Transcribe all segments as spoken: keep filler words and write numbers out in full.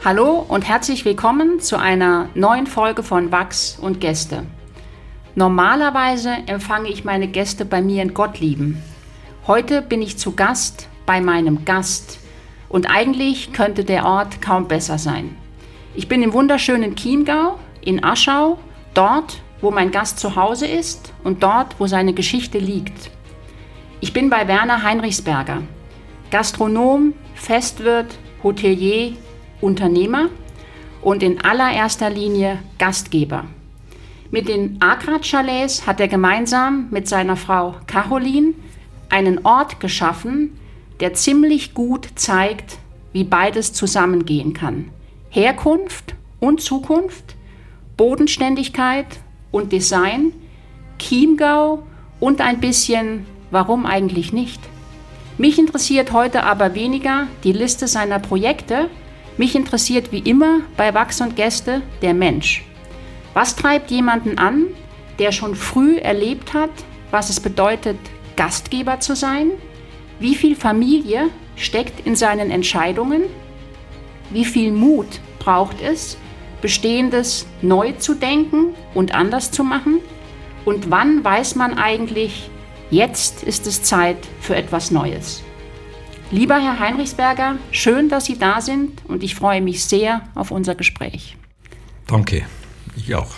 Hallo und herzlich willkommen zu einer neuen Folge von Wachs und Gäste. Normalerweise empfange ich meine Gäste bei mir in Gottlieben. Heute bin ich zu Gast bei meinem Gast und eigentlich könnte der Ort kaum besser sein. Ich bin im wunderschönen Chiemgau in Aschau, dort, wo mein Gast zu Hause ist und dort, wo seine Geschichte liegt. Ich bin bei Werner Heinrichsberger, Gastronom, Festwirt, Hotelier, Unternehmer und in allererster Linie Gastgeber. Mit den Agrat-Chalets hat er gemeinsam mit seiner Frau Caroline einen Ort geschaffen, der ziemlich gut zeigt, wie beides zusammengehen kann. Herkunft und Zukunft, Bodenständigkeit und Design, Chiemgau und ein bisschen warum eigentlich nicht. Mich interessiert heute aber weniger die Liste seiner Projekte. Mich interessiert wie immer bei Wachs und Gäste der Mensch. Was treibt jemanden an, der schon früh erlebt hat, was es bedeutet, Gastgeber zu sein? Wie viel Familie steckt in seinen Entscheidungen? Wie viel Mut braucht es, Bestehendes neu zu denken und anders zu machen? Und wann weiß man eigentlich, jetzt ist es Zeit für etwas Neues? Lieber Herr Heinrichsberger, schön, dass Sie da sind und ich freue mich sehr auf unser Gespräch. Danke, ich auch.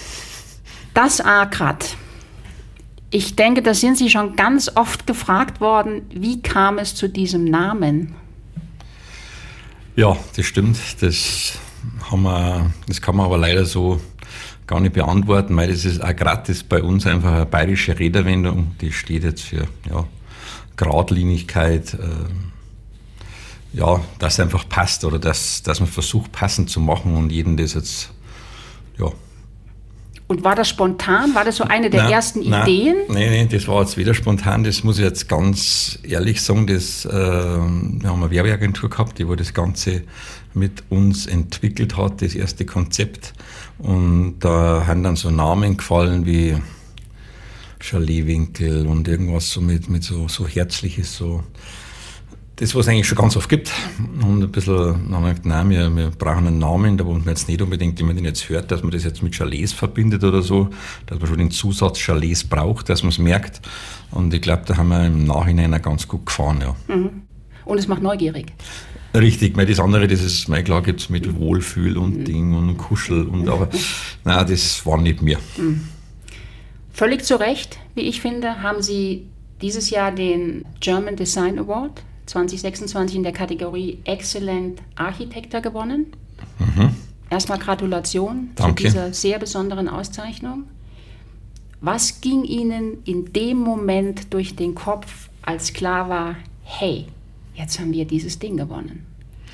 Das Agrat. Ich denke, da sind Sie schon ganz oft gefragt worden, wie kam es zu diesem Namen? Ja, das stimmt. Das, haben wir, das kann man aber leider so gar nicht beantworten, weil das ist Agrat ist bei uns einfach eine bayerische Redewendung, die steht jetzt für ja, Geradlinigkeit, äh, ja, dass es einfach passt oder dass, dass man versucht, passend zu machen und jeden das jetzt, ja. Und war das spontan? War das so eine der nein, ersten nein, Ideen? Nein, nein, das war jetzt weder spontan, das muss ich jetzt ganz ehrlich sagen, das, äh, wir haben eine Werbeagentur gehabt, die wo das Ganze mit uns entwickelt hat, das erste Konzept. Und da haben dann so Namen gefallen wie Chaletwinkel und irgendwas so mit, mit so, so Herzliches, so das, was es eigentlich schon ganz oft gibt. Und ein bisschen, dann haben wir gesagt, nein, wir, wir brauchen einen Namen, da wo man jetzt nicht unbedingt, wenn man den jetzt hört, dass man das jetzt mit Chalets verbindet oder so, dass man schon den Zusatz Chalets braucht, dass man es merkt. Und ich glaube, da haben wir im Nachhinein auch ganz gut gefahren, ja. Mhm. Und es macht neugierig. Richtig, weil das andere, das ist, mein klar gibt es mit Wohlfühl und mhm. Ding und Kuschel und aber, nein, das war nicht mir. Mhm. Völlig zu Recht, wie ich finde, haben Sie dieses Jahr den German Design Award zwanzig sechsundzwanzig in der Kategorie Excellent Architecture gewonnen. Mhm. Erstmal Gratulation Danke. Zu dieser sehr besonderen Auszeichnung. Was ging Ihnen in dem Moment durch den Kopf, als klar war, hey, jetzt haben wir dieses Ding gewonnen?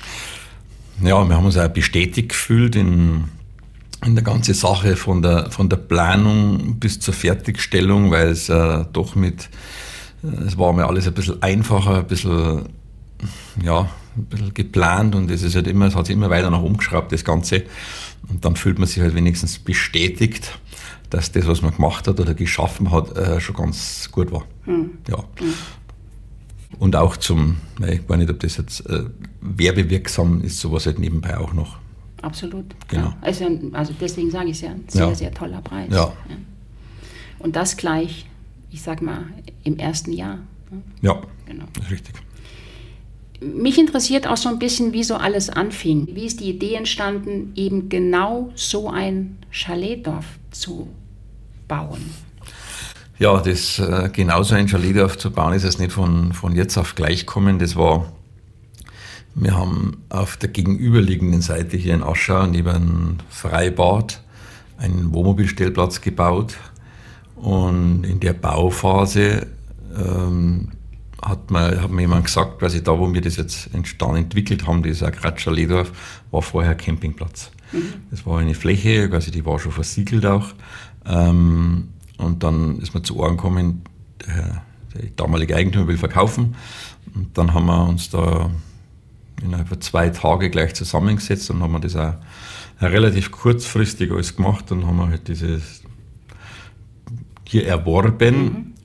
Ja, wir haben uns auch bestätigt gefühlt in, in der ganzen Sache von der, von der Planung bis zur Fertigstellung, weil es äh, doch mit, äh, es war mir alles ein bisschen einfacher, ein bisschen, ja, ein bisschen geplant und es ist halt immer, es hat sich immer weiter nach oben geschraubt, das Ganze. Und dann fühlt man sich halt wenigstens bestätigt, dass das, was man gemacht hat oder geschaffen hat, äh, schon ganz gut war. Hm. Ja. Hm. Und auch zum, ich weiß nicht, ob das jetzt äh, werbewirksam ist, sowas halt nebenbei auch noch. Absolut. Genau. Ja. Also, also deswegen sage ich es ja, ein sehr, ja. sehr toller Preis. Ja. Ja. Und das gleich, ich sag mal, im ersten Jahr. Ja, genau. Das ist richtig. Mich interessiert auch so ein bisschen, wie so alles anfing. Wie ist die Idee entstanden, eben genau so ein Chaletdorf zu bauen? Ja, das äh, genauso ein Chaletdorf zu bauen, ist es nicht von, von jetzt auf gleich kommen. Das war, wir haben auf der gegenüberliegenden Seite hier in Aschau neben einem Freibad einen Wohnmobilstellplatz gebaut. Und in der Bauphase ähm, hat mir hat mir jemand gesagt, quasi da, wo wir das jetzt entstanden, entwickelt haben, das Agrat-Chaletdorf, war vorher Campingplatz. Mhm. Das war eine Fläche, quasi die war schon versiegelt auch. Ähm, Und dann ist mir zu Ohren gekommen, der, der damalige Eigentümer will verkaufen. Und dann haben wir uns da innerhalb von zwei Tage gleich zusammengesetzt und haben wir das auch relativ kurzfristig alles gemacht und haben wir halt dieses hier erworben. Mhm.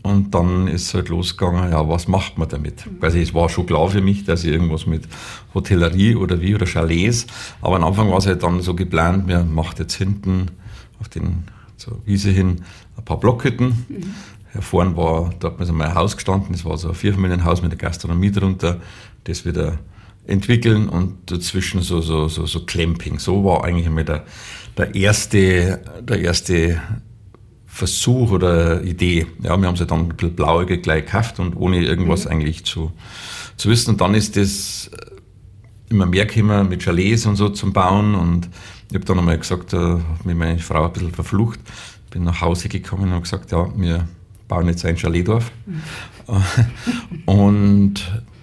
Und dann ist es halt losgegangen, ja, was macht man damit? Also es war schon klar für mich, dass ich irgendwas mit Hotellerie oder wie oder Chalets, aber am Anfang war es halt dann so geplant, man macht jetzt hinten auf den zur Wiese hin ein paar Blockhütten. Mhm. Hier vorne war, da hat man so mal ein Haus gestanden, das war so ein Vierfamilienhaus mit der Gastronomie drunter, das wieder entwickeln und dazwischen so, so, so, so Clamping. So war eigentlich einmal der, der erste, der erste Versuch oder Idee. Ja, wir haben sie dann ein bisschen blauäugig gleich gekauft und ohne irgendwas mhm. eigentlich zu, zu wissen. Und dann ist das immer mehr gekommen mit Chalets und so zum Bauen und ich habe dann einmal gesagt, da hat mich meine Frau ein bisschen verflucht, bin nach Hause gekommen und habe gesagt, ja, wir bauen jetzt ein Chaletdorf. Mhm. Und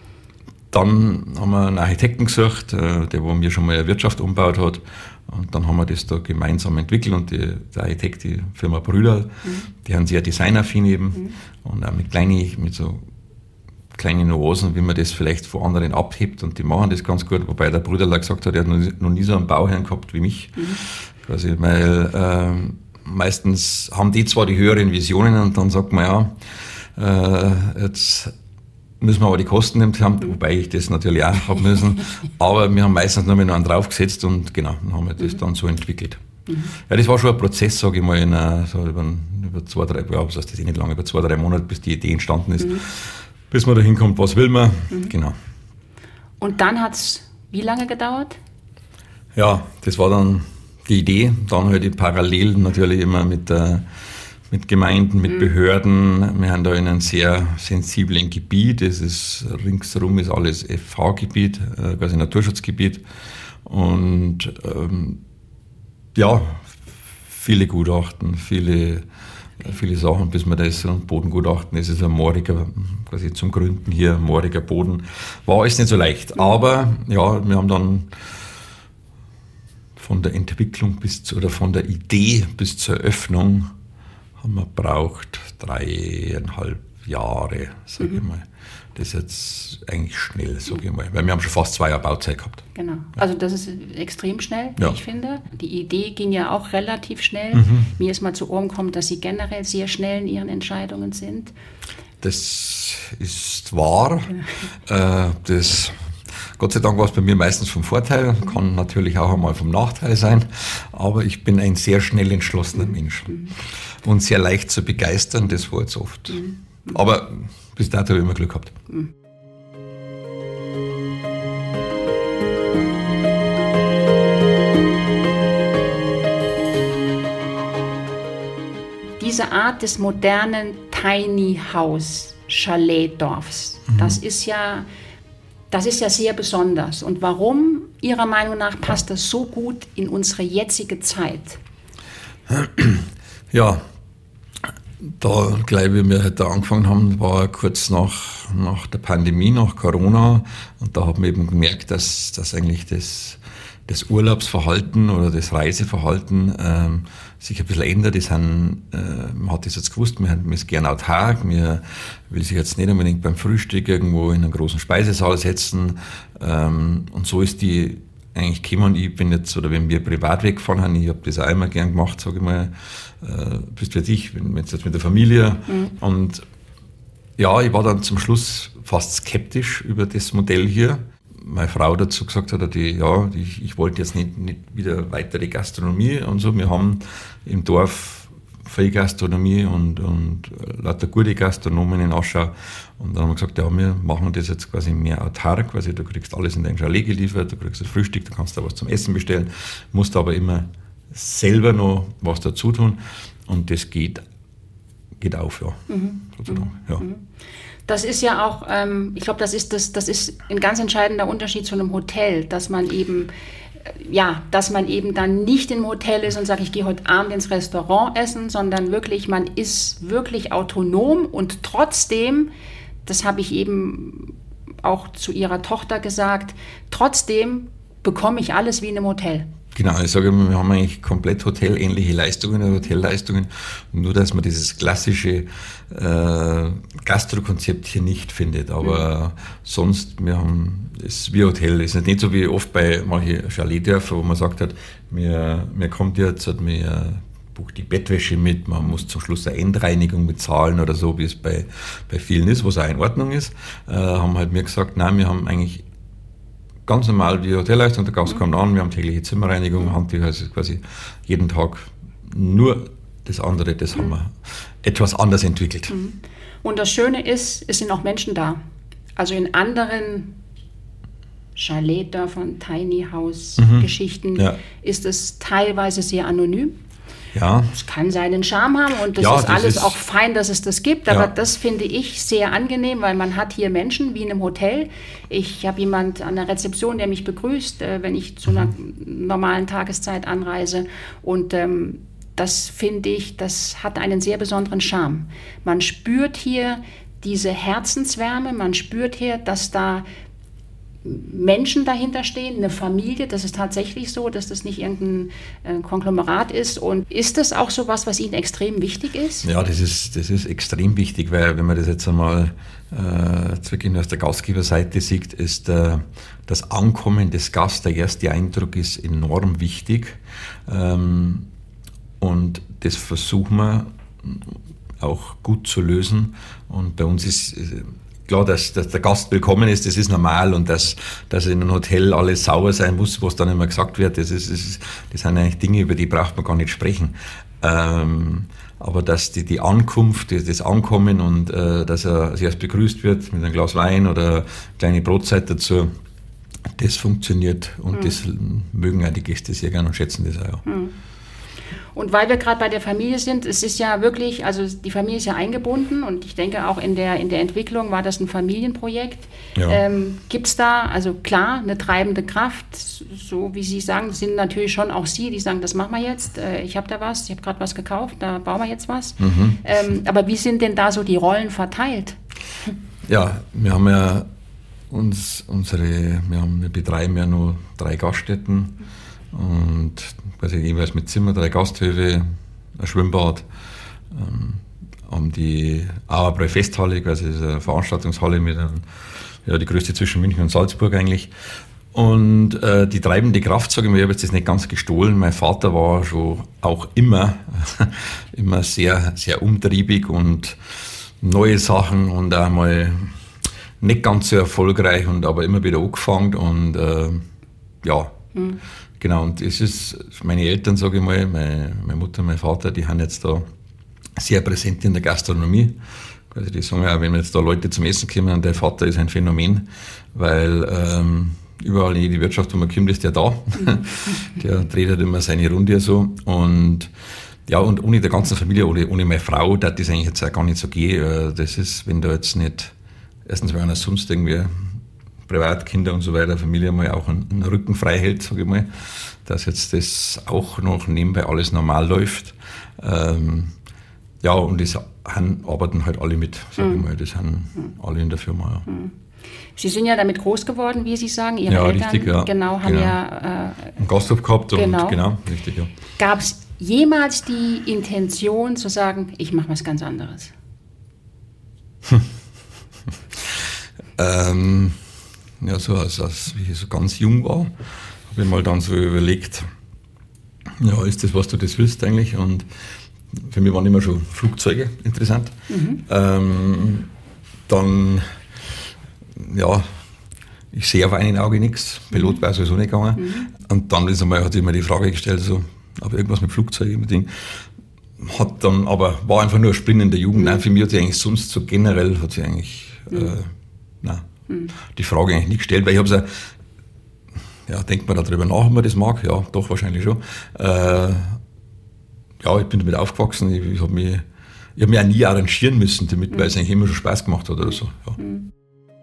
dann haben wir einen Architekten gesucht, der wo mir schon mal eine Wirtschaft umgebaut hat. Und dann haben wir das da gemeinsam entwickelt und die, der Architekt, die Firma Brüderl, mhm. die haben sehr designaffin eben mhm. und auch mit kleinen, mit so kleinen Nuancen, wie man das vielleicht von anderen abhebt und die machen das ganz gut, wobei der Brüderl gesagt hat, er hat noch nie, noch nie so einen Bauherrn gehabt wie mich, mhm. quasi, weil ähm, meistens haben die zwar die höheren Visionen und dann sagt man ja, äh, jetzt müssen wir aber die Kosten im haben, wobei ich das natürlich auch haben müssen. Aber wir haben meistens nur noch einen draufgesetzt und genau, dann haben wir das dann so entwickelt. Mhm. Ja, das war schon ein Prozess, sage ich mal, in einer, so über, über zwei, drei, ja, was heißt das eh nicht lange, über zwei, drei Monate, bis die Idee entstanden ist. Mhm. Bis man da hinkommt, was will man, mhm. genau. Und dann hat es wie lange gedauert? Ja, das war dann die Idee, dann halt die Parallel natürlich immer mit der mit Gemeinden, mit mhm. Behörden. Wir haben da in einem sehr sensiblen Gebiet. Das ist, ringsherum ist alles F H-Gebiet, äh, quasi Naturschutzgebiet. Und ähm, ja, viele Gutachten, viele, viele Sachen, bis man das und Bodengutachten, es ist ein mooriger, quasi zum Gründen hier, mooriger Boden. War alles nicht so leicht. Aber ja, wir haben dann von der Entwicklung bis zu, oder von der Idee bis zur Eröffnung haben wir braucht dreieinhalb Jahre, sage mhm. ich mal. Das ist jetzt eigentlich schnell, sage ich mal, weil wir haben schon fast zwei Jahre Bauzeit gehabt. Genau, also das ist extrem schnell, wie ja. ich finde. Die Idee ging ja auch relativ schnell. Mhm. Mir ist mal zu Ohren gekommen, dass Sie generell sehr schnell in Ihren Entscheidungen sind. Das ist wahr. äh, das Gott sei Dank war es bei mir meistens vom Vorteil, kann natürlich auch einmal vom Nachteil sein, aber ich bin ein sehr schnell entschlossener Mensch und sehr leicht zu begeistern, das war jetzt oft. Aber bis dato habe ich immer Glück gehabt. Diese Art des modernen Tiny House Chaletdorfs, mhm. das ist ja Das ist ja sehr besonders. Und warum, Ihrer Meinung nach, passt das so gut in unsere jetzige Zeit? Ja, da gleich, wie wir heute angefangen haben, war kurz nach, nach der Pandemie, nach Corona. Und da haben wir eben gemerkt, dass, dass eigentlich das, das Urlaubsverhalten oder das Reiseverhalten ähm, sich ein bisschen ändert. Das haben, äh, man hat das jetzt gewusst, man, man ist gerne autark, man will sich jetzt nicht unbedingt beim Frühstück irgendwo in einen großen Speisesaal setzen. Ähm, und so ist die eigentlich gekommen. Ich bin jetzt, oder wenn wir privat weggefahren haben, ich habe das auch immer gern gemacht, sage ich mal, äh, bist für dich, wenn jetzt mit der Familie. Mhm. Und ja, ich war dann zum Schluss fast skeptisch über das Modell hier. Meine Frau dazu gesagt hat, die, ja, ich, ich wollte jetzt nicht, nicht wieder weitere Gastronomie und so. Wir haben im Dorf viel Gastronomie und, und lauter gute Gastronomen in Aschau. Und dann haben wir gesagt, ja, wir machen das jetzt quasi mehr autark, quasi du kriegst alles in dein Chalet geliefert, du kriegst das Frühstück, du kannst da was zum Essen bestellen, musst aber immer selber noch was dazu tun. Und das geht, geht auf, ja. Mhm. Sozusagen, ja. Mhm. Das ist ja auch, ähm, ich glaube, das ist das, das ist ein ganz entscheidender Unterschied zu einem Hotel, dass man eben, äh, ja, dass man eben dann nicht im Hotel ist und sagt, ich gehe heute Abend ins Restaurant essen, sondern wirklich, man ist wirklich autonom und trotzdem, das habe ich eben auch zu ihrer Tochter gesagt, trotzdem bekomme ich alles wie in einem Hotel. Genau, ich sage immer, wir haben eigentlich komplett hotelähnliche Leistungen, Hotelleistungen, nur dass man dieses klassische äh, Gastro-Konzept hier nicht findet. Aber mhm. sonst, wir haben es wie Hotel. Es ist nicht so wie oft bei manchen Chaletdörfern, wo man sagt hat, mir, mir kommt jetzt, mir bucht die Bettwäsche mit, man muss zum Schluss eine Endreinigung bezahlen oder so, wie es bei, bei vielen ist, was auch in Ordnung ist. Äh, haben halt mir gesagt, nein, wir haben eigentlich ganz normal die Hotelleistung, der Gast kommt an, wir haben tägliche Zimmerreinigung, Handtücher, also quasi jeden Tag nur das andere, das haben wir etwas anders entwickelt. Und das Schöne ist, es sind auch Menschen da. Also in anderen Chaletdörfern, Tiny House-Geschichten mhm. ja. ist es teilweise sehr anonym. Ja. Es kann seinen Charme haben und das ja, ist das alles ist, auch fein, dass es das gibt, aber ja. das finde ich sehr angenehm, weil man hat hier Menschen wie in einem Hotel. Ich habe jemand an der Rezeption, der mich begrüßt, äh, wenn ich zu einer mhm. normalen Tageszeit anreise und ähm, das finde ich, das hat einen sehr besonderen Charme. Man spürt hier diese Herzenswärme, man spürt hier, dass da Menschen dahinter stehen, eine Familie, das ist tatsächlich so, dass das nicht irgendein äh, Konglomerat ist. Und ist das auch so was, was Ihnen extrem wichtig ist? Ja, das ist, das ist extrem wichtig, weil wenn man das jetzt einmal äh, wirklich aus der Gastgeberseite sieht, ist äh, das Ankommen des Gastes, der erste Eindruck ist enorm wichtig. Ähm, und das versuchen wir auch gut zu lösen. Und bei uns ist klar, dass, dass der Gast willkommen ist, das ist normal und dass, dass in einem Hotel alles sauber sein muss, was dann immer gesagt wird, das, ist, das, ist, das sind eigentlich Dinge, über die braucht man gar nicht sprechen. Ähm, aber dass die, die Ankunft, das, das Ankommen und äh, dass er als erst begrüßt wird mit einem Glas Wein oder eine kleine Brotzeit dazu, das funktioniert und mhm. das mögen auch die Gäste sehr gerne und schätzen das auch. Ja. Mhm. Und weil wir gerade bei der Familie sind, es ist ja wirklich, also die Familie ist ja eingebunden und ich denke auch in der, in der Entwicklung war das ein Familienprojekt. Ja. Ähm, gibt es da, also klar, eine treibende Kraft, so wie Sie sagen, sind natürlich schon auch Sie, die sagen, das machen wir jetzt, äh, ich habe da was, ich habe gerade was gekauft, da bauen wir jetzt was. Mhm. Ähm, aber wie sind denn da so die Rollen verteilt? Ja, wir haben ja uns, unsere, wir, haben, wir betreiben ja nur drei Gaststätten. Und quasi jeweils mit Zimmer, drei Gasthöfe, ein Schwimmbad, ähm, haben die Auerbräu Festhalle, quasi eine Veranstaltungshalle mit einem, ja, die größte zwischen München und Salzburg eigentlich. Und äh, die treibende Kraft, sage ich mal, ich habe jetzt das nicht ganz gestohlen. Mein Vater war schon auch immer, immer sehr, sehr umtriebig und neue Sachen und auch mal nicht ganz so erfolgreich und aber immer wieder angefangen und äh, ja, mhm. Genau, und das ist, meine Eltern, sage ich mal, meine, meine Mutter, mein Vater, die haben jetzt da sehr präsent in der Gastronomie. Also die sagen ja, wenn jetzt da Leute zum Essen kommen, der Vater ist ein Phänomen, weil ähm, überall in jede Wirtschaft, wo man kommt, ist der da. Der dreht halt immer seine Runde so. Und ja, und ohne der ganzen Familie, ohne, ohne meine Frau, das ist eigentlich jetzt auch gar nicht so gehen. Das ist, wenn da jetzt nicht, erstens, wenn einer sonst irgendwie Privatkinder und so weiter, Familie mal auch einen, einen Rücken frei hält, sage ich mal, dass jetzt das auch noch nebenbei alles normal läuft. Ähm, ja, und das haben, arbeiten halt alle mit, sage mhm. ich mal, das haben mhm. alle in der Firma. Ja. Mhm. Sie sind ja damit groß geworden, wie Sie sagen, Ihre ja, Eltern richtig, ja. genau, haben genau. ja äh, einen Gasthof gehabt genau. und genau, richtig, ja. Gab es jemals die Intention zu sagen, ich mache was ganz anderes? ähm, Ja, so als, als wie ich so ganz jung war, habe ich mal dann so überlegt, ja, ist das, was du das willst eigentlich? Und für mich waren immer schon Flugzeuge interessant. Mhm. Ähm, dann, ja, ich sehe auf einen Auge nichts, Pilot mhm. wäre sowieso nicht gegangen. Mhm. Und dann ist einmal, hat sich mir die Frage gestellt, so, aber irgendwas mit Flugzeugen, mit Ding. Hat dann, aber war einfach nur ein Spinn in der Jugend. Mhm. Nein, für mich hat sich eigentlich sonst so generell, hat sich eigentlich, mhm. äh, nein. Die Frage eigentlich nicht gestellt, weil ich habe so, ja, denkt man darüber nach, ob man das mag? Ja, doch, wahrscheinlich schon. Äh, ja, ich bin damit aufgewachsen, ich, ich habe mich, ich hab mich auch nie arrangieren müssen damit, mhm. weil es eigentlich immer schon Spaß gemacht hat oder so. Ja. Mhm.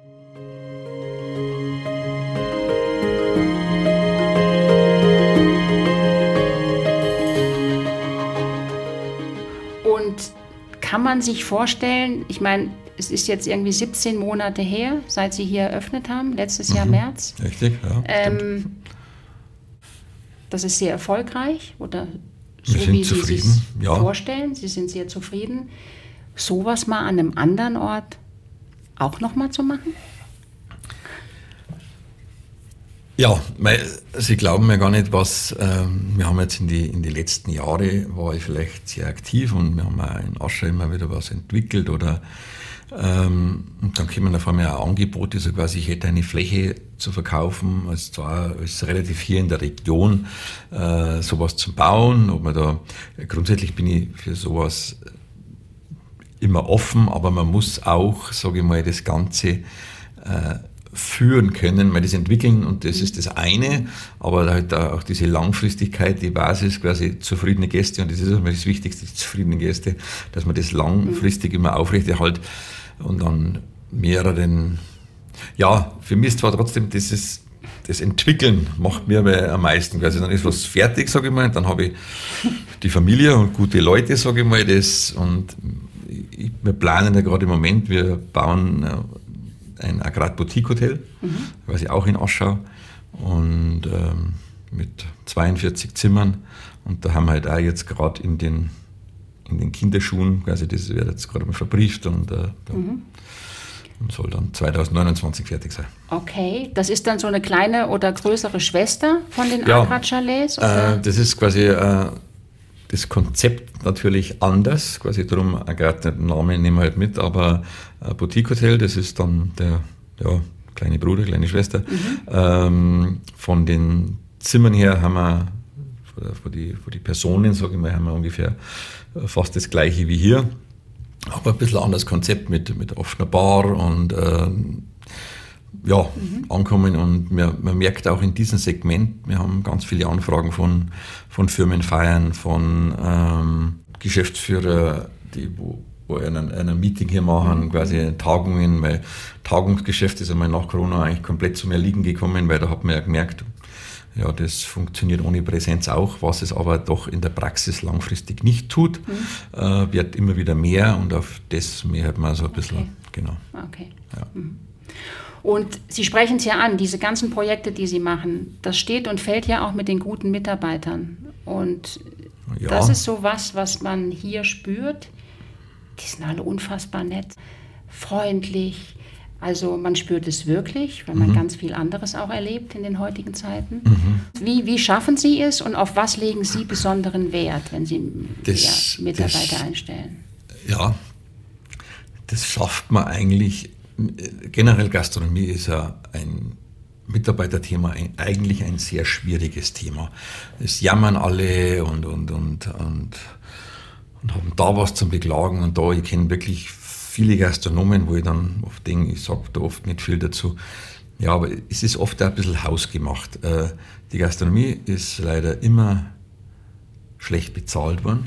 Und kann man sich vorstellen, ich meine, es ist jetzt irgendwie siebzehn Monate her, seit Sie hier eröffnet haben, letztes Jahr mhm, März. Richtig, ja. Ähm, das ist sehr erfolgreich oder so, Wir sind wie zufrieden, Sie es ja. vorstellen. Sie sind sehr zufrieden. Sowas mal an einem anderen Ort auch nochmal zu machen? Ja, weil Sie glauben mir gar nicht, was, ähm, wir haben jetzt in die, in die letzten Jahre, war ich vielleicht sehr aktiv und wir haben auch in Aschau immer wieder was entwickelt oder ähm, und dann kommen auf einmal auch Angebote, so quasi, ich hätte eine Fläche zu verkaufen, als zwar als relativ hier in der Region, äh, sowas zu bauen, ob man da, grundsätzlich bin ich für sowas immer offen, aber man muss auch, sage ich mal, das Ganze äh, führen können, weil das entwickeln und das ist das eine, aber halt auch diese Langfristigkeit, die Basis, quasi zufriedene Gäste und das ist einmal das Wichtigste, zufriedene Gäste, dass man das langfristig immer aufrechterhält und dann mehreren, ja, für mich ist zwar trotzdem dieses, das Entwickeln macht mir aber am meisten, quasi dann ist was fertig, sage ich mal, dann habe ich die Familie und gute Leute, sage ich mal, das und ich, wir planen ja gerade im Moment, wir bauen ein Agrat-Boutique-Hotel, mhm. quasi auch in Aschau und ähm, mit zweiundvierzig Zimmern und da haben wir halt auch jetzt gerade in den, in den Kinderschuhen, quasi das wird jetzt gerade mal verbrieft und äh, da mhm. soll dann zweitausendneunundzwanzig fertig sein. Okay, das ist dann so eine kleine oder größere Schwester von den ja, Agrat-Chalets? Äh, das ist quasi äh, das Konzept natürlich anders, quasi darum, gerade den Namen nehmen wir halt mit, aber ein Boutique-Hotel, das ist dann der ja, kleine Bruder, kleine Schwester. Mhm. Ähm, von den Zimmern her haben wir, für die, für die Personen, sage ich mal, haben wir ungefähr fast das gleiche wie hier, aber ein bisschen anderes Konzept mit, mit offener Bar und ähm, ja, mhm. ankommen und man, man merkt auch in diesem Segment, wir haben ganz viele Anfragen von, von Firmenfeiern, von ähm, Geschäftsführern, die wo, wo einen, einen Meeting hier machen, mhm. quasi Tagungen, weil Tagungsgeschäft ist einmal nach Corona eigentlich komplett zum Erliegen gekommen, weil da hat man ja gemerkt, ja, das funktioniert ohne Präsenz auch, was es aber doch in der Praxis langfristig nicht tut, mhm. äh, wird immer wieder mehr und auf das mehr hat man so ein bisschen, okay. genau. Okay. Ja. Mhm. Und Sie sprechen es ja an, diese ganzen Projekte, die Sie machen, das steht und fällt ja auch mit den guten Mitarbeitern. Und ja. das ist so was, was man hier spürt. Die sind alle unfassbar nett, freundlich. Also man spürt es wirklich, weil man mhm. ganz viel anderes auch erlebt in den heutigen Zeiten. Mhm. Wie, wie schaffen Sie es und auf was legen Sie besonderen Wert, wenn Sie das, ja, Mitarbeiter das, einstellen? Ja, das schafft man eigentlich. Generell Gastronomie ist ja ein Mitarbeiterthema, ein, eigentlich ein sehr schwieriges Thema. Es jammern alle und, und, und, und, und haben da was zum Beklagen und da. Ich kenne wirklich viele Gastronomen, wo ich dann oft denke, ich sage da oft nicht viel dazu. Ja, aber es ist oft auch ein bisschen hausgemacht. Die Gastronomie ist leider immer schlecht bezahlt worden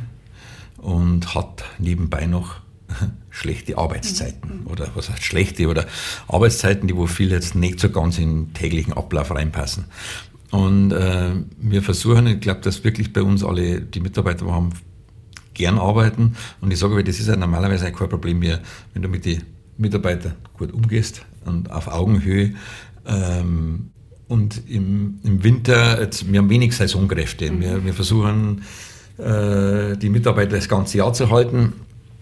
und hat nebenbei noch schlechte Arbeitszeiten oder was heißt schlechte oder Arbeitszeiten, die wo viele jetzt nicht so ganz in den täglichen Ablauf reinpassen. Und äh, wir versuchen, ich glaube, dass wirklich bei uns alle die Mitarbeiter haben gern arbeiten und ich sage, das ist ja normalerweise kein Problem mehr, wenn du mit den Mitarbeitern gut umgehst und auf Augenhöhe ähm, und im, im Winter, jetzt, wir haben wenig Saisonkräfte, mhm. wir, wir versuchen äh, die Mitarbeiter das ganze Jahr zu halten.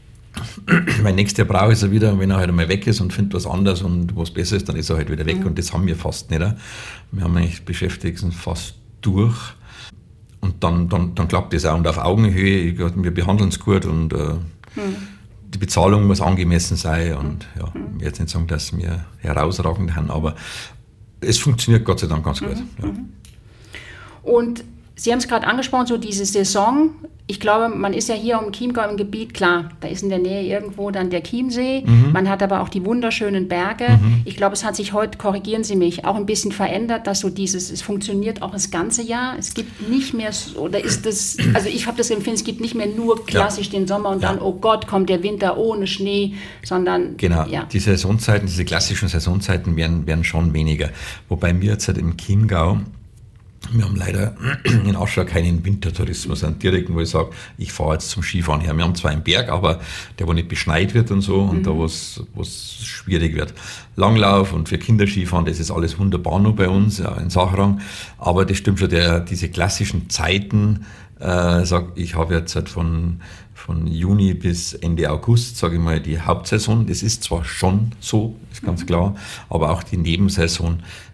Mein nächstes Jahr brauche ich es wieder, wenn er halt einmal weg ist und findet was anderes und was besser ist, dann ist er halt wieder weg mhm. und das haben wir fast nicht. Wir haben eigentlich beschäftigt uns fast durch und dann, dann, dann klappt das auch und auf Augenhöhe, wir behandeln es gut und äh, mhm. die Bezahlung muss angemessen sein und ja, ich will jetzt nicht sagen, dass wir herausragend haben, aber es funktioniert Gott sei Dank ganz gut. Mhm. Ja. Und Sie haben es gerade angesprochen, so diese Saison. Ich glaube, man ist ja hier um Chiemgau im Gebiet, klar, da ist in der Nähe irgendwo dann der Chiemsee. Mhm. Man hat aber auch die wunderschönen Berge. Mhm. Ich glaube, es hat sich heute, korrigieren Sie mich, auch ein bisschen verändert, dass so dieses, es funktioniert auch das ganze Jahr. Es gibt nicht mehr, oder ist das, also ich habe das Empfinden, es gibt nicht mehr nur klassisch ja. den Sommer und ja. dann, oh Gott, kommt der Winter ohne Schnee, sondern... Genau, ja. die Saisonzeiten, diese klassischen Saisonzeiten werden, werden schon weniger. Wobei mir jetzt halt im Chiemgau, wir haben leider in Aschau keinen Wintertourismus, einen direkten, wo ich sage, ich fahre jetzt zum Skifahren her. Wir haben zwar einen Berg, aber der, wo nicht beschneit wird und so, und mhm. da wo es schwierig wird. Langlauf und für Kinderskifahren, das ist alles wunderbar nur bei uns, ja, in Sachrang. Aber das stimmt schon, der, diese klassischen Zeiten, äh, sag, ich habe jetzt halt von, von Juni bis Ende August, sage ich mal, die Hauptsaison. Das ist zwar schon so, ist ganz mhm. klar, aber auch die Nebensaison.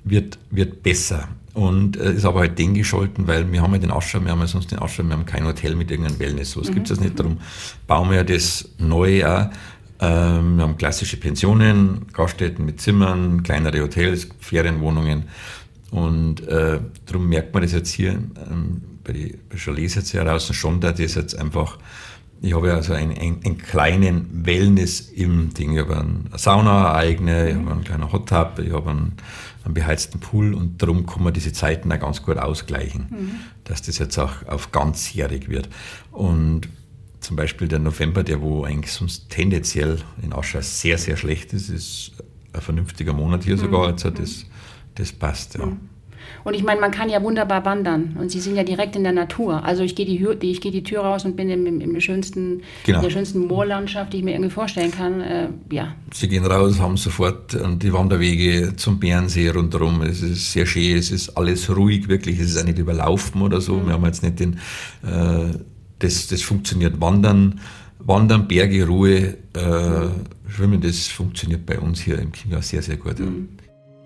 wird, wird besser. Und äh, ist aber halt den gescholten, weil wir haben ja den Aschau, wir haben ja sonst den Aschau, wir haben kein Hotel mit irgendeinem Wellness. So was mhm. gibt es nicht. Darum bauen wir ja das Neue auch. Ähm, wir haben klassische Pensionen, Gaststätten mit Zimmern, kleinere Hotels, Ferienwohnungen. Und äh, darum merkt man das jetzt hier ähm, bei den Chalets jetzt hier draußen schon, dass das jetzt einfach, ich habe ja also einen, einen, einen kleinen Wellness im Ding. Ich habe eine Sauna, eine eigene, ich habe einen kleinen Hot Tub, ich habe einen, einen beheizten Pool und darum kann man diese Zeiten auch ganz gut ausgleichen, mhm. dass das jetzt auch auf ganzjährig wird. Und zum Beispiel der November, der wo eigentlich sonst tendenziell in Aschau sehr, sehr schlecht ist, ist ein vernünftiger Monat hier mhm. sogar, also das, das passt, ja. Mhm. Und ich meine, man kann ja wunderbar wandern und Sie sind ja direkt in der Natur. Also ich gehe die, ich gehe die Tür raus und bin im, im, im schönsten, genau. in der schönsten Moorlandschaft, die ich mir irgendwie vorstellen kann. Äh, ja. Sie gehen raus, haben sofort die Wanderwege zum Bärensee rundherum. Es ist sehr schön, es ist alles ruhig, wirklich. Es ist auch nicht überlaufen oder so. Mhm. Wir haben jetzt nicht den, äh, das, das funktioniert. Wandern, Wandern, Berge, Ruhe, äh, mhm. Schwimmen, das funktioniert bei uns hier im Chiemgau sehr, sehr gut. Ja. Mhm.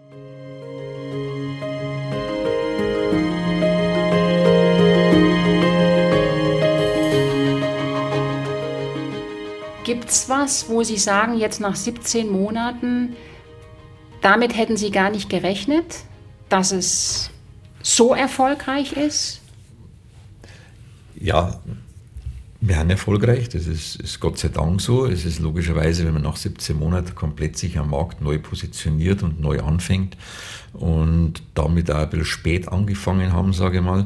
Gibt es was, wo Sie sagen, jetzt nach siebzehn Monaten, damit hätten Sie gar nicht gerechnet, dass es so erfolgreich ist? Ja, wir sind erfolgreich, das ist, ist Gott sei Dank so. Es ist logischerweise, wenn man nach siebzehn Monaten komplett sich am Markt neu positioniert und neu anfängt und damit auch ein bisschen spät angefangen haben, sage ich mal,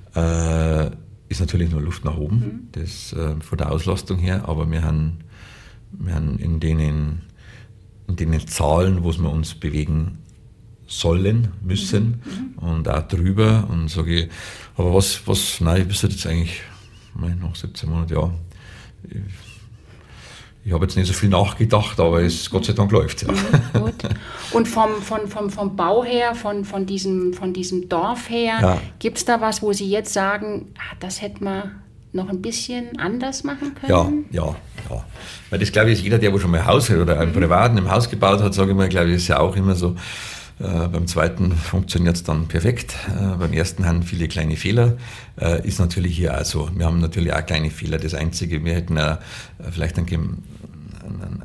äh, ist natürlich nur Luft nach oben, mhm. das äh, von der Auslastung her, aber wir haben Wir haben in den, in den Zahlen, wo wir uns bewegen sollen, müssen mhm. und auch drüber. Und sage ich, aber was, was, nein, ich wüsste jetzt eigentlich, nach siebzehn Monaten, ja, ich, ich habe jetzt nicht so viel nachgedacht, aber es Gott sei Dank läuft es. Ja. Mhm, gut. Und vom, vom, vom, vom Bau her, von, von, diesem, von diesem Dorf her, ja. Gibt es da was, wo Sie jetzt sagen, ah, das hätte man noch ein bisschen anders machen können? Ja, ja, ja. Weil das, glaube ich, ist jeder, der wo schon mal ein Haus hat oder einen mhm. privaten im Haus gebaut hat, sage ich mal, glaube ich, ist ja auch immer so. Äh, beim zweiten funktioniert es dann perfekt. Äh, beim ersten haben viele kleine Fehler. Äh, ist natürlich hier auch so. Wir haben natürlich auch kleine Fehler. Das Einzige, wir hätten äh, vielleicht ein, ein, ein,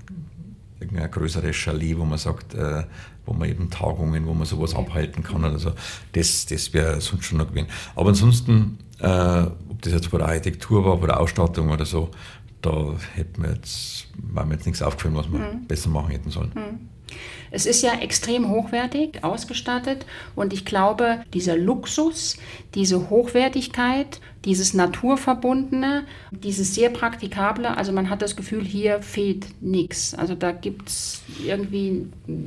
ein, ein größeres Chalet, wo man sagt, äh, wo man eben Tagungen, wo man sowas abhalten kann oder so. Das, das wäre sonst schon noch gewesen. Aber ansonsten, äh, ob das jetzt bei der Architektur war, bei der Ausstattung oder so, da hätten wir jetzt, war mir jetzt nichts aufgefallen, was wir mhm. besser machen hätten sollen. Mhm. Es ist ja extrem hochwertig ausgestattet und ich glaube, dieser Luxus, diese Hochwertigkeit, dieses Naturverbundene, dieses sehr Praktikable, also man hat das Gefühl, hier fehlt nichts. Also da gibt es irgendwie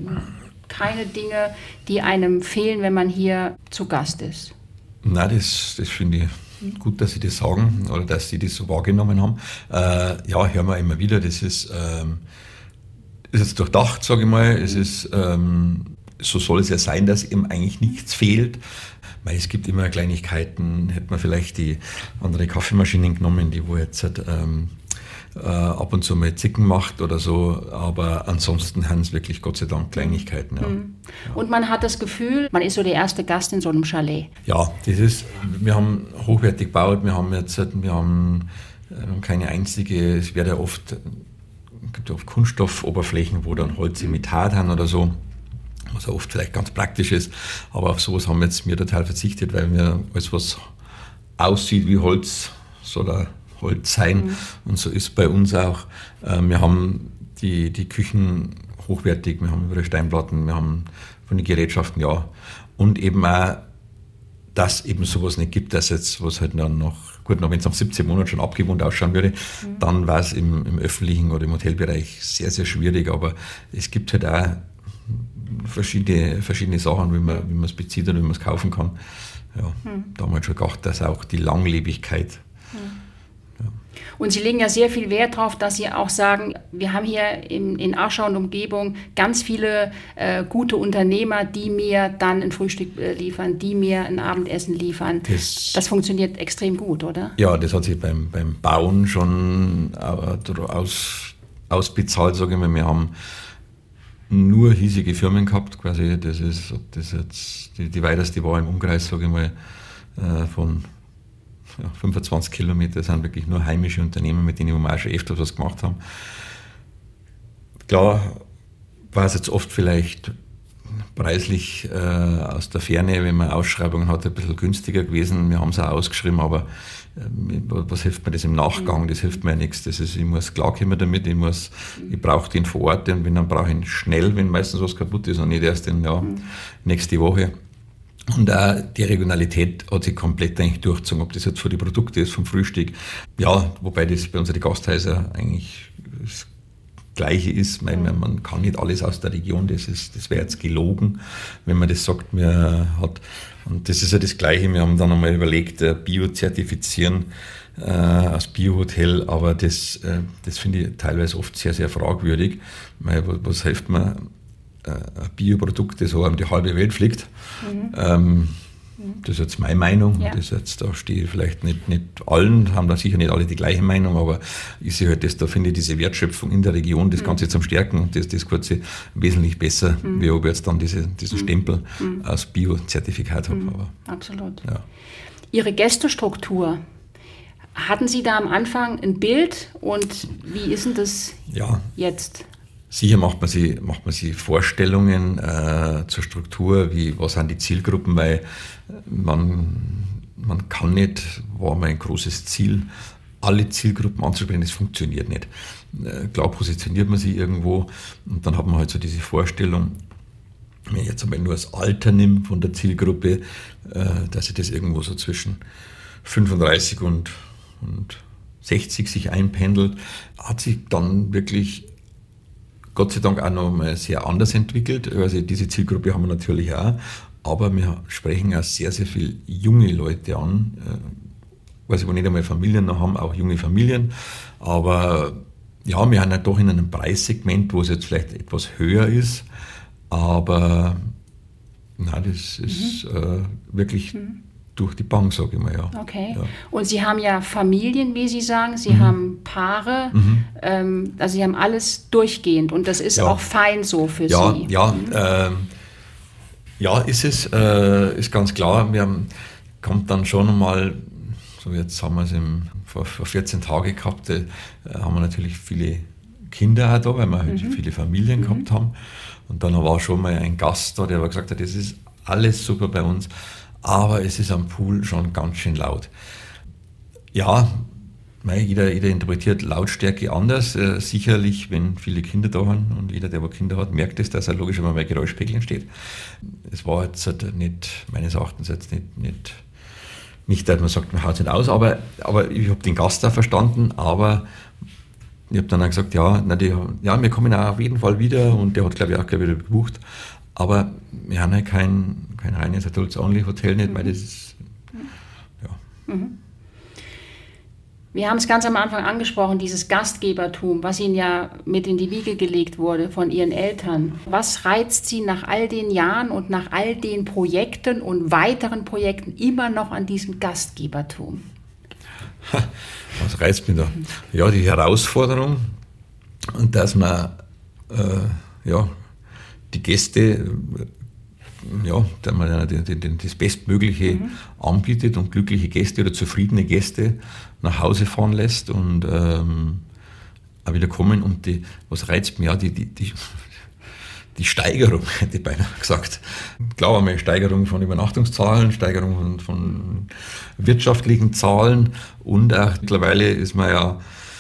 keine Dinge, die einem fehlen, wenn man hier zu Gast ist. Nein, das, das finde ich gut, dass Sie das sagen oder dass Sie das so wahrgenommen haben. Äh, ja, hören wir immer wieder, das ist... Ähm, ist jetzt durchdacht, sage ich mal. Es ist, ähm, so soll es ja sein, dass ihm eigentlich nichts fehlt. Weil es gibt immer Kleinigkeiten, hätte man vielleicht die andere Kaffeemaschinen genommen, die wo jetzt ähm, äh, ab und zu mal Zicken macht oder so. Aber ansonsten haben es wirklich Gott sei Dank Kleinigkeiten. Ja. Mhm. Und man hat das Gefühl, man ist so der erste Gast in so einem Chalet. Ja, das ist, wir haben hochwertig gebaut, wir haben jetzt wir haben, wir haben keine einzige, es wird ja oft... Es gibt ja oft Kunststoffoberflächen, wo dann Holzimitat haben oder so, was ja oft vielleicht ganz praktisch ist. Aber auf sowas haben wir jetzt mir total verzichtet, weil mir alles, was aussieht wie Holz, soll auch Holz sein. Mhm. Und so ist bei uns auch. Wir haben die, die Küchen hochwertig, wir haben überall Steinplatten, wir haben von den Gerätschaften, ja. Und eben auch, dass eben sowas nicht gibt, dass jetzt, was halt dann noch, gut, noch wenn es nach siebzehn Monaten schon abgewohnt ausschauen würde, mhm. dann war es im, im öffentlichen oder im Hotelbereich sehr, sehr schwierig, aber es gibt halt auch verschiedene, verschiedene Sachen, wie man, wie man es bezieht oder wie man es kaufen kann. Ja, mhm. Da haben wir schon gedacht, dass auch die Langlebigkeit. Mhm. Ja. Und Sie legen ja sehr viel Wert darauf, dass Sie auch sagen, wir haben hier in, in Aschau und Umgebung ganz viele äh, gute Unternehmer, die mir dann ein Frühstück äh, liefern, die mir ein Abendessen liefern. Das, das funktioniert extrem gut, oder? Ja, das hat sich beim, beim Bauen schon aus, ausbezahlt, sage ich mal. Wir haben nur hiesige Firmen gehabt, quasi. Das ist, ob das jetzt die, die weiteste war im Umkreis, sage ich mal, äh, von ja, fünfundzwanzig Kilometer, das sind wirklich nur heimische Unternehmen, mit denen wir auch schon öfter was gemacht haben. Klar war es jetzt oft vielleicht preislich äh, aus der Ferne, wenn man Ausschreibungen hat, ein bisschen günstiger gewesen. Wir haben es auch ausgeschrieben, aber äh, was hilft mir das im Nachgang? Das hilft mir ja nichts. Das ist, ich muss klarkommen damit, ich, muss, ich brauche den vor Ort und wenn, dann brauche ich ihn schnell, wenn meistens was kaputt ist und nicht erst in, ja, nächste Woche. Und auch die Regionalität hat sich komplett eigentlich durchgezogen, ob das jetzt für die Produkte ist, vom Frühstück. Ja, wobei das bei unseren Gasthäusern eigentlich das Gleiche ist. Man, man kann nicht alles aus der Region, das, ist, das wäre jetzt gelogen, wenn man das sagt. Man hat, und das ist ja das Gleiche, wir haben dann einmal überlegt, Bio-zertifizieren äh, als Bio-Hotel, aber das, äh, das finde ich teilweise oft sehr, sehr fragwürdig. Weil, was hilft mir ein Bioprodukt, das so um die halbe Welt fliegt? Mhm. Ähm, Das ist jetzt meine Meinung. Ja. Das jetzt, da stehe ich vielleicht nicht, nicht allen, haben da sicher nicht alle die gleiche Meinung, aber ich sehe halt das, da finde ich diese Wertschöpfung in der Region, das mhm. Ganze zum Stärken und das, das Ganze wesentlich besser, mhm. wie ob ich jetzt dann diese, diesen Stempel mhm. als Bio-Zertifikat habe. Mhm. Aber, absolut. Ja. Ihre Gästestruktur, hatten Sie da am Anfang ein Bild und wie ist denn das ja. jetzt? Sicher macht man sich, macht man sich Vorstellungen äh, zur Struktur, wie, was sind die Zielgruppen, weil man, man kann nicht, war mein großes Ziel, alle Zielgruppen anzusprechen, das funktioniert nicht. Äh, klar positioniert man sich irgendwo und dann hat man halt so diese Vorstellung, wenn ich jetzt einmal nur das Alter nehme von der Zielgruppe, äh, dass ich das irgendwo so zwischen fünfunddreißig und, und sechzig sich einpendelt, hat sich dann wirklich Gott sei Dank auch noch mal sehr anders entwickelt. Also diese Zielgruppe haben wir natürlich auch, aber wir sprechen auch sehr, sehr viele junge Leute an, also wo nicht einmal Familien noch haben, auch junge Familien. Aber ja, wir haben ja doch in einem Preissegment, wo es jetzt vielleicht etwas höher ist, aber nein, das ist mhm. äh, wirklich mhm. durch die Bank, sage ich mal, ja. Okay. Ja. Und Sie haben ja Familien, wie Sie sagen, Sie mhm. haben Paare, mhm. ähm, also Sie haben alles durchgehend und das ist ja. auch fein so für ja, Sie. Ja, mhm. ähm, ja, ist es, äh, ist ganz klar. Wir haben, kommt dann schon einmal, so jetzt haben wir es im, vor, vor vierzehn Tagen gehabt, äh, haben wir natürlich viele Kinder auch da, weil wir halt mhm. viele Familien mhm. gehabt haben. Und dann war schon mal ein Gast da, der aber gesagt hat, das ist alles super bei uns, aber es ist am Pool schon ganz schön laut. Ja, jeder, jeder interpretiert Lautstärke anders. Äh, sicherlich, wenn viele Kinder da haben und jeder, der aber Kinder hat, merkt es, dass er logisch immer bei Geräuschpegel entsteht. Es war jetzt halt nicht, meines Erachtens jetzt nicht, nicht, nicht dass man sagt, man haut es nicht aus, aber, aber ich habe den Gast da verstanden, aber ich habe dann auch gesagt, ja, na die, ja, wir kommen auch auf jeden Fall wieder und der hat, glaube ich, auch gleich wieder gebucht. Aber wir haben ja kein, kein reines Adults-Only-Hotel nicht, mhm. weil das ist, ja. Mhm. Wir haben es ganz am Anfang angesprochen, dieses Gastgebertum, was Ihnen ja mit in die Wiege gelegt wurde von Ihren Eltern. Was reizt Sie nach all den Jahren und nach all den Projekten und weiteren Projekten immer noch an diesem Gastgebertum? Was reizt mich da? Ja, die Herausforderung und dass man äh, ja, die Gäste, ja, dass man denen das Bestmögliche mhm. anbietet und glückliche Gäste oder zufriedene Gäste nach Hause fahren lässt und ähm, auch wieder kommen. Und die, was reizt mich, ja, die, die, die, die Steigerung, hätte ich beinahe gesagt. Klar, einmal Steigerung von Übernachtungszahlen, Steigerung von, von wirtschaftlichen Zahlen und auch mittlerweile ist man ja,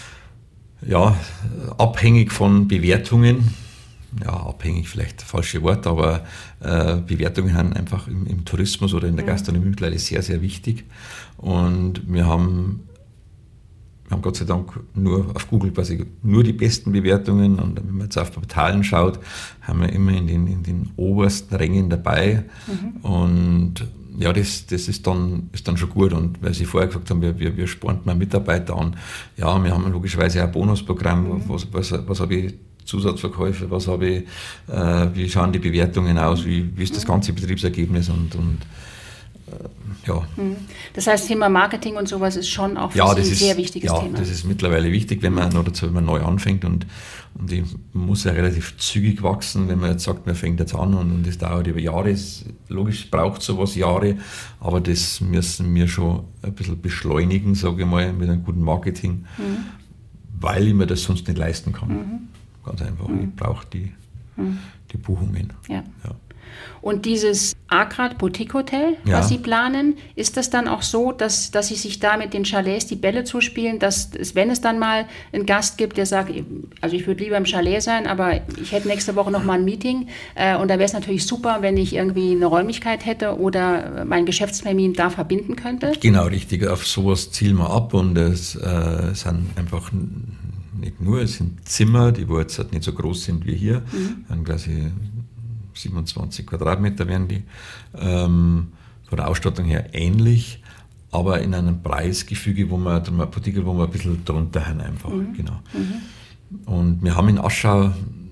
ja abhängig von Bewertungen. Ja, abhängig vielleicht falsche Wort, aber äh, Bewertungen sind einfach im, im Tourismus oder in der Gastronomie mittlerweile sehr, sehr wichtig. Und wir haben, wir haben Gott sei Dank nur auf Google quasi nur die besten Bewertungen. Und wenn man jetzt auf Portalen schaut, haben wir immer in den, in den obersten Rängen dabei. Mhm. Und ja, das, das ist, dann, ist dann schon gut. Und weil Sie vorher gesagt haben, wir, wir, wir spornen mal Mitarbeiter an. Ja, wir haben logischerweise ein Bonusprogramm. Mhm. Was, was, was habe ich? Zusatzverkäufe, was habe ich, äh, wie schauen die Bewertungen aus, wie, wie ist das ganze Betriebsergebnis und, und äh, ja. Das heißt, Thema Marketing und sowas ist schon auch für ja, Sie das ein ist, sehr wichtiges ja, Thema. Ja, das ist mittlerweile wichtig, wenn man, oder wenn man neu anfängt und, und ich muss ja relativ zügig wachsen, wenn man jetzt sagt, man fängt jetzt an und, und das dauert über Jahre. Ist, logisch braucht sowas Jahre, aber das müssen wir schon ein bisschen beschleunigen, sage ich mal, mit einem guten Marketing, mhm. weil ich mir das sonst nicht leisten kann. Mhm. Ganz einfach. Mhm. Ich brauche die, mhm. die Buchungen. Ja. Ja. Und dieses Agrad Boutique Hotel, ja. was Sie planen, ist das dann auch so, dass, dass Sie sich da mit den Chalets die Bälle zuspielen, dass es, wenn es dann mal einen Gast gibt, der sagt, also ich würde lieber im Chalet sein, aber ich hätte nächste Woche noch mal ein Meeting äh, und da wäre es natürlich super, wenn ich irgendwie eine Räumlichkeit hätte oder meinen Geschäftstermin da verbinden könnte? Genau, richtig. Auf sowas zielen wir ab und es äh, sind einfach nicht nur, es sind Zimmer, die wo jetzt halt nicht so groß sind wie hier, mhm. dann quasi siebenundzwanzig Quadratmeter werden die, ähm, von der Ausstattung her ähnlich, aber in einem Preisgefüge, wo wir, eine Boutique, wo wir ein bisschen drunter haben einfach, mhm. genau. Mhm. Und wir haben in Aschau,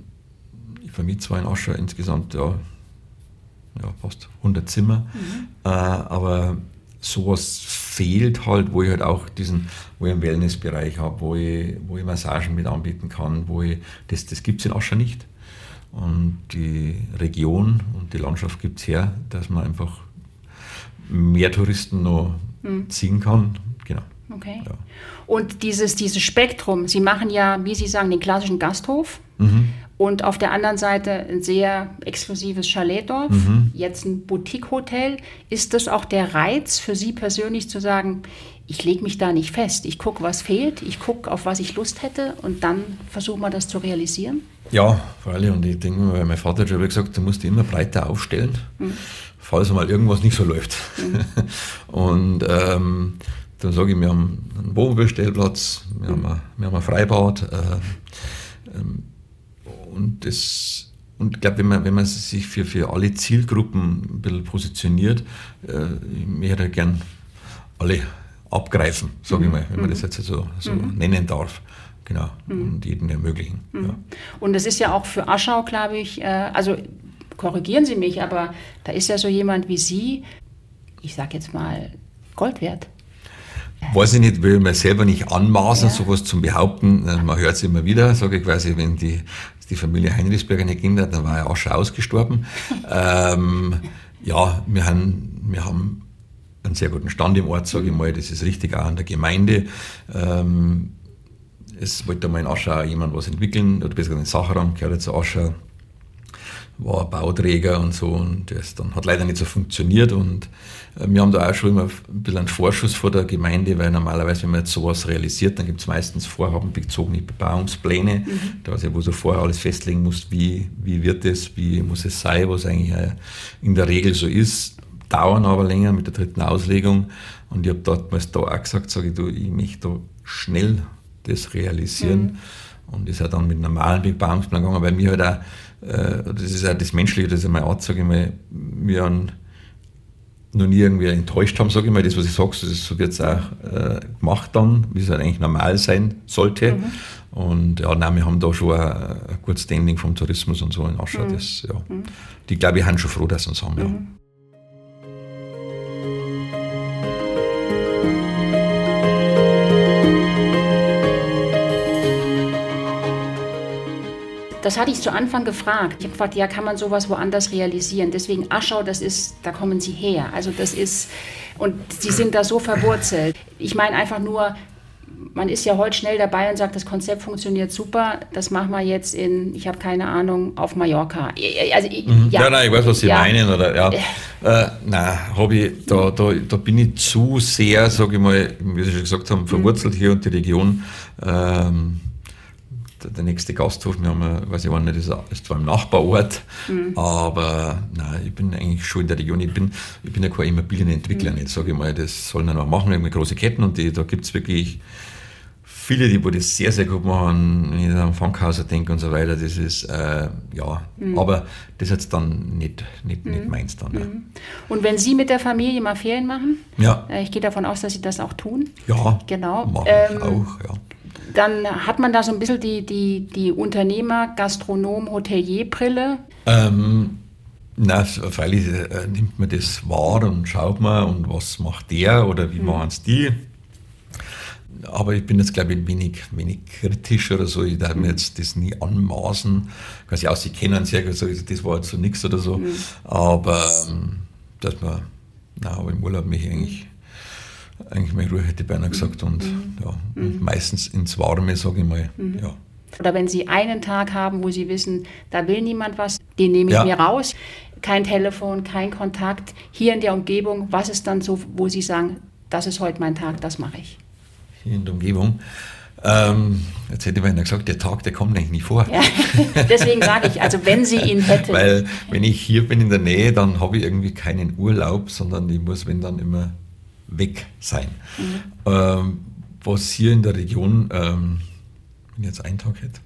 ich vermiete zwar in Aschau insgesamt, ja, ja fast hundert Zimmer, mhm. äh, aber sowas fehlt halt, wo ich halt auch diesen, wo ich einen Wellnessbereich habe, wo ich, wo ich Massagen mit anbieten kann, wo ich, das, das gibt es in Aschau nicht. Und die Region und die Landschaft gibt es her, dass man einfach mehr Touristen noch mhm. ziehen kann. Genau. Okay. Ja. Und dieses, dieses Spektrum, Sie machen ja, wie Sie sagen, den klassischen Gasthof mhm. und auf der anderen Seite ein sehr exklusives Chaletdorf, mhm. jetzt ein Boutique-Hotel. Ist das auch der Reiz für Sie persönlich zu sagen, ich lege mich da nicht fest, ich gucke, was fehlt, ich gucke, auf was ich Lust hätte und dann versuchen wir das zu realisieren? Ja, vor allem, und ich denke mir, weil mein Vater hat schon gesagt, du musst dich immer breiter aufstellen, mhm. falls mal irgendwas nicht so läuft. Mhm. Und ähm, dann sage ich, wir haben einen Wohnmobilstellplatz, wir, mhm. haben, ein, wir haben ein Freibad äh, ähm, und das und ich glaube, wenn man, wenn man sich für, für alle Zielgruppen ein bisschen positioniert, äh, ich hätte gern alle abgreifen, sage ich mal, wenn man das jetzt so, so mhm. nennen darf. Genau, mhm. und jedem ermöglichen. Mhm. Ja. Und das ist ja auch für Aschau, glaube ich, äh, also korrigieren Sie mich, aber da ist ja so jemand wie Sie, ich sage jetzt mal, Gold wert. Weiß ich nicht, will mir selber nicht anmaßen, ja. sowas zu behaupten. Man hört es immer wieder, sage ich quasi, wenn die, die Familie Heinrichsberger nicht ging, dann war ja Aschau ausgestorben. ähm, ja, wir haben, wir haben einen sehr guten Stand im Ort, sage ich mal, das ist richtig, auch an der Gemeinde. Ähm, es wollte mal in Aschau jemand was entwickeln, oder besser gesagt in Sacharam, gehört zu Aschau, war Bauträger und so, und das dann hat leider nicht so funktioniert, und äh, wir haben da auch schon immer ein bisschen einen Vorschuss vor der Gemeinde, weil normalerweise, wenn man jetzt sowas realisiert, dann gibt es meistens vorhabenbezogene Bebauungspläne, mhm. da ist ja, wo du vorher alles festlegen musst, wie, wie wird es, wie muss es sein, was eigentlich in der Regel so ist, dauern aber länger mit der dritten Auslegung, und ich habe damals da auch gesagt, sage ich, du, ich möchte da schnell das realisieren, mhm. und ist ja dann mit normalen Bebauungsplan gegangen, weil mir halt auch, äh, das ist ja das Menschliche, das ist ja meine Art, sage ich mal, wir haben noch nie irgendwie enttäuscht haben, sage ich mal, das, was ich sage, das, so wird es auch äh, gemacht dann, wie es halt eigentlich normal sein sollte, mhm. und ja, nein, wir haben da schon ein, ein gutes Standing vom Tourismus und so in Aschau, mhm. das, ja, mhm. die, glaube ich, haben schon froh, dass sie uns haben, ja. Mhm. Das hatte ich zu Anfang gefragt. Ich habe gefragt, ja, kann man sowas woanders realisieren? Deswegen Aschau, das ist, da kommen Sie her. Also das ist, und Sie sind da so verwurzelt. Ich meine einfach nur, man ist ja heute schnell dabei und sagt, das Konzept funktioniert super, das machen wir jetzt in, ich habe keine Ahnung, auf Mallorca. Also, mhm. ja. ja, nein, ich weiß, was Sie ja. meinen. Oder, ja. äh, nein, habe ich, da, da, da bin ich zu sehr, sage ich mal, wie Sie schon gesagt haben, verwurzelt mhm. hier und die Region. Ähm, Der nächste Gasthof, wir haben, weiß ich auch nicht, ist zwar im Nachbarort, mhm. aber nein, ich bin eigentlich schon in der Region. Ich bin, ich bin ja kein Immobilienentwickler, mhm. nicht, sage ich mal. Das sollen wir noch machen, irgendwie große Ketten, und die, da gibt es wirklich viele, die wo das sehr, sehr gut machen, wenn ich an Funkhauser denke und so weiter. Das ist, äh, ja, mhm. aber das ist jetzt dann nicht, nicht, mhm. nicht meins dann. Ja. Mhm. Und wenn Sie mit der Familie mal Ferien machen, ja. äh, ich gehe davon aus, dass Sie das auch tun. Ja, genau. machen ähm, auch, ja. Dann hat man da so ein bisschen die, die, die Unternehmer-, Gastronom-, Hotelier-Brille. Ähm, Na, freilich äh, nimmt man das wahr und schaut mal, und was macht der oder wie mhm. machen es die. Aber ich bin jetzt, glaube ich, wenig, wenig kritisch oder so. Ich darf mir jetzt das nie anmaßen. Quasi auch, sie kennen sehr gut, so, das war jetzt so nichts oder so. Mhm. Aber ähm, dass man, na, aber im Urlaub mich eigentlich, eigentlich mal Ruhe hätte ich beinahe gesagt. Und, mhm. ja, und mhm. meistens ins Warme, sage ich mal. Mhm. Ja. Oder wenn Sie einen Tag haben, wo Sie wissen, da will niemand was, den nehme ich ja. mir raus. Kein Telefon, kein Kontakt. Hier in der Umgebung, was ist dann so, wo Sie sagen, das ist heute mein Tag, das mache ich? Hier in der Umgebung. Ähm, jetzt hätte ich mir gesagt, der Tag, der kommt eigentlich nie vor. Ja, deswegen sage ich, also wenn Sie ihn hätten. Weil wenn ich hier bin in der Nähe, dann habe ich irgendwie keinen Urlaub, sondern ich muss, wenn dann immer weg sein. Mhm. Ähm, was hier in der Region, ähm, wenn ich jetzt einen Tag hätte,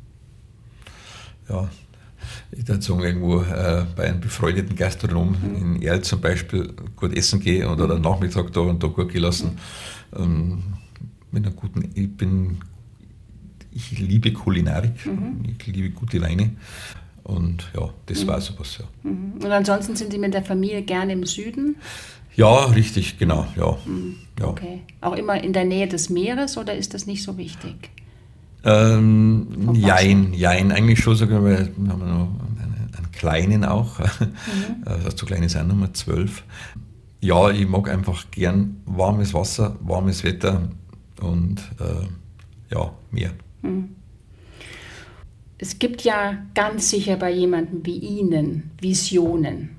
ja, ich würde sagen, irgendwo äh, bei einem befreundeten Gastronom mhm. in Erl zum Beispiel gut essen gehe oder den Nachmittag da und da gut gelassen. Mhm. Ähm, mit einer guten, ich bin, ich liebe Kulinarik, mhm. ich liebe gute Weine und ja, das mhm. war sowas, ja. Mhm. Und ansonsten sind Sie mit der Familie gerne im Süden? Ja, richtig, genau, ja. Mhm. ja. Okay. Auch immer in der Nähe des Meeres oder ist das nicht so wichtig? Ähm, jein, jein, eigentlich schon, sagen wir, wir haben noch einen, einen kleinen auch, mhm. also zu klein ist auch Nummer zwölf. Ja, ich mag einfach gern warmes Wasser, warmes Wetter und äh, ja, Meer. Mhm. Es gibt ja ganz sicher bei jemandem wie Ihnen Visionen.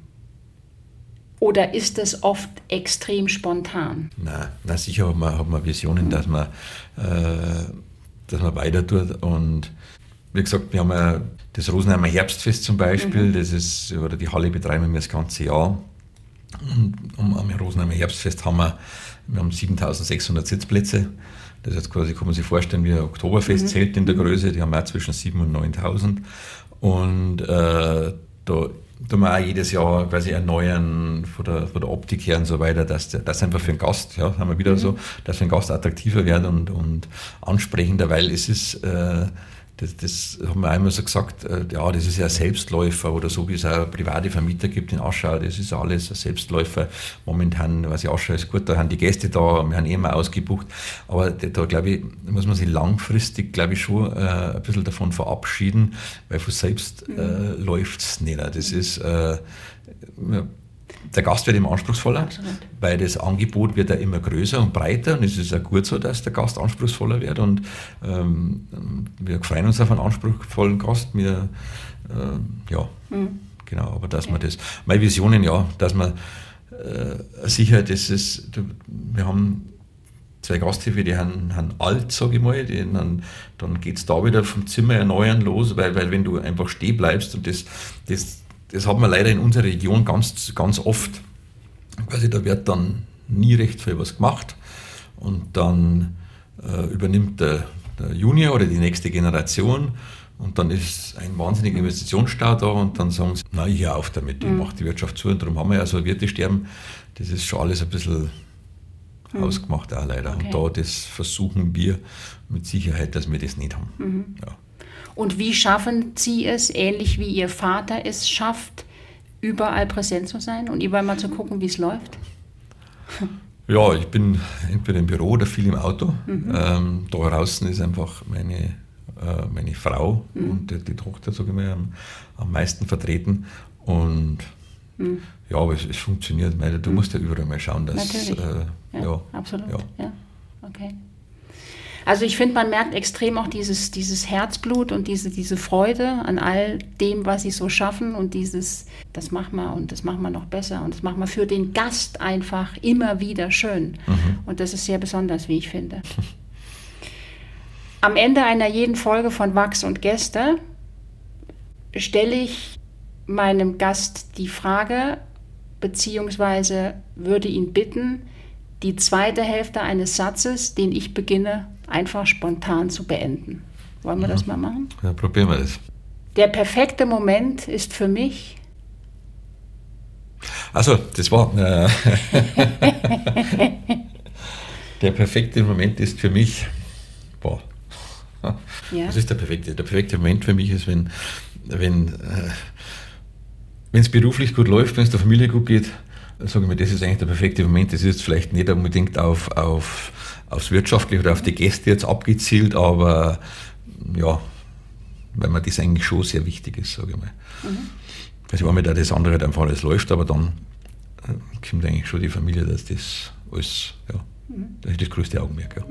Oder ist es oft extrem spontan? Nein, na sicher hat man, hat man Visionen, mhm. dass man äh, dass man weiter tut. Und wie gesagt, wir haben ja das Rosenheimer Herbstfest zum Beispiel, mhm. das ist, oder die Halle betreiben wir das ganze Jahr. Und am Rosenheimer Herbstfest haben wir, wir haben siebentausendsechshundert Sitzplätze. Das ist jetzt quasi, kann man sich vorstellen, wie ein Oktoberfestzelt mhm. in der Größe, die haben wir auch zwischen siebentausend und neuntausend. Und äh, da tun wir auch jedes Jahr quasi erneuern von der, von der Optik her und so weiter, dass das einfach für den Gast, ja, haben wir wieder mhm. so, dass für den Gast attraktiver wird und, und ansprechender, weil es ist, äh, das, das haben wir einmal so gesagt, äh, ja, das ist ja ein Selbstläufer oder so, wie es auch private Vermieter gibt in Aschau, das ist alles ein Selbstläufer. Momentan, was ich Aschau ist gut, da haben die Gäste da, wir haben eh immer ausgebucht, aber da, da glaube ich, muss man sich langfristig, glaube ich, schon äh, ein bisschen davon verabschieden, weil von selbst äh, läuft es nicht. Das ist, äh, der Gast wird immer anspruchsvoller, Absolut. Weil das Angebot wird ja immer größer und breiter und es ist ja gut so, dass der Gast anspruchsvoller wird und ähm, wir freuen uns auf einen anspruchsvollen Gast. Wir, äh, ja, mhm. genau, aber dass okay. man das, meine Visionen, ja, dass man äh, sicher, das ist, wir haben zwei Gasthöfe, die haben, haben alt, sage ich mal, die, dann, dann geht es da wieder vom Zimmer erneuern los, weil, weil wenn du einfach stehen bleibst und das, das Das hat man leider in unserer Region ganz, ganz oft. Also da wird dann nie recht viel was gemacht und dann äh, übernimmt der, der Junior oder die nächste Generation und dann ist ein wahnsinniger Investitionsstau da und dann sagen sie, na, ich höre auf damit, ich mhm. mache die Wirtschaft zu und darum haben wir ja so Wirtesterben. Das ist schon alles ein bisschen mhm. ausgemacht auch leider. Okay. Und da das versuchen wir mit Sicherheit, dass wir das nicht haben. Mhm. Ja. Und wie schaffen Sie es, ähnlich wie Ihr Vater es schafft, überall präsent zu sein und überall mal zu gucken, wie es läuft? Ja, ich bin entweder im Büro oder viel im Auto. Mhm. Ähm, da draußen ist einfach meine, äh, meine Frau mhm. und die, die Tochter, sage ich mal, am, am meisten vertreten. Und mhm. ja, aber es, es funktioniert. Du musst ja überall mal schauen, dass... Natürlich, äh, ja, ja, absolut. Ja. Ja. Okay. Also ich finde, man merkt extrem auch dieses, dieses Herzblut und diese, diese Freude an all dem, was sie so schaffen und dieses, das machen wir und das machen wir noch besser und das machen wir für den Gast einfach immer wieder schön. Mhm. Und das ist sehr besonders, wie ich finde. Am Ende einer jeden Folge von Wachs und Gäste stelle ich meinem Gast die Frage, beziehungsweise würde ihn bitten, die zweite Hälfte eines Satzes, den ich beginne, einfach spontan zu beenden. Wollen wir das mal machen? Ja, probieren wir das. Der perfekte Moment ist für mich... Also, das war... Äh, der perfekte Moment ist für mich... Boah. Ja. Was ist der perfekte? Der perfekte Moment für mich ist, wenn... wenn äh, wenn es beruflich gut läuft, wenn es der Familie gut geht, sage ich mir, das ist eigentlich der perfekte Moment. Das ist jetzt vielleicht nicht unbedingt auf, auf, aufs Wirtschaftliche oder auf die Gäste jetzt abgezielt, aber ja, weil mir das eigentlich schon sehr wichtig ist, sage ich mal. Mhm. Also war mir da das andere einfach alles läuft, aber dann kommt eigentlich schon die Familie, dass das alles, ja, mhm. das ist das größte Augenmerk. Ja.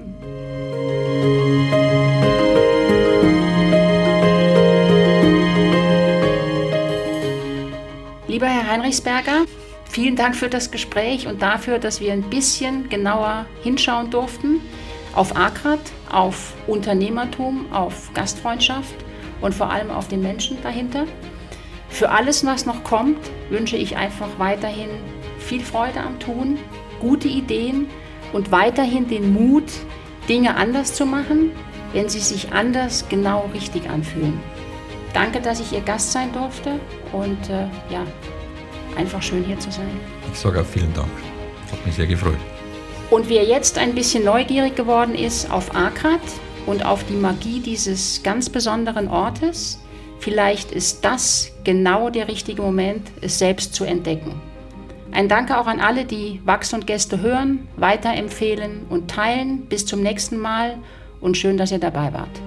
Lieber Herr Heinrichsberger, vielen Dank für das Gespräch und dafür, dass wir ein bisschen genauer hinschauen durften auf Agrat, auf Unternehmertum, auf Gastfreundschaft und vor allem auf den Menschen dahinter. Für alles, was noch kommt, wünsche ich einfach weiterhin viel Freude am Tun, gute Ideen und weiterhin den Mut, Dinge anders zu machen, wenn sie sich anders genau richtig anfühlen. Danke, dass ich Ihr Gast sein durfte und äh, ja, einfach schön hier zu sein. Ich sage auch vielen Dank. Hat mich sehr gefreut. Und wer jetzt ein bisschen neugierig geworden ist auf Agrat und auf die Magie dieses ganz besonderen Ortes, vielleicht ist das genau der richtige Moment, es selbst zu entdecken. Ein Danke auch an alle, die Wachs und Gäste hören, weiterempfehlen und teilen. Bis zum nächsten Mal und schön, dass ihr dabei wart.